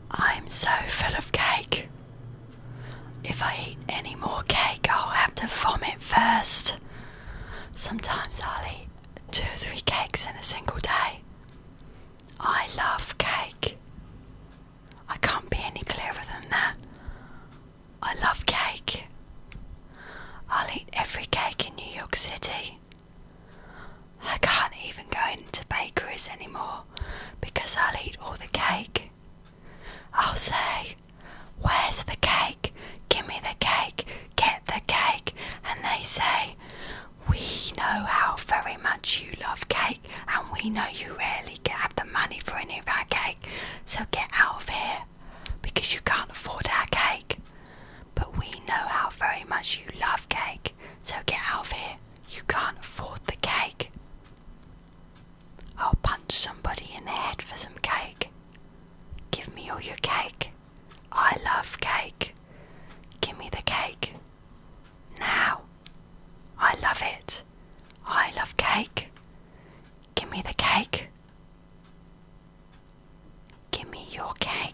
I'm so full of cake. If I eat any more cake, I'll have to vomit first. Sometimes I'll eat 2 or 3 cakes in a single day. I love cake. I can't be any clearer than that. I love cake. I'll eat every cake in New York City. I can't even go into bakeries anymore because I'll eat all the cake. I'll say, "Where's the cake? Give me the cake. Get the cake." And they say, "We know how very much you love cake, and we know you rarely have the money for any of our cake, so get out of here because you can't afford our cake. But we know how very much you love cake, so get out of here. You can't afford the cake." I'll punch somebody in the head for some cake. Give me all your cake. I love cake. Give me the cake. Now. I love it. I love cake. Give me the cake. Give me your cake.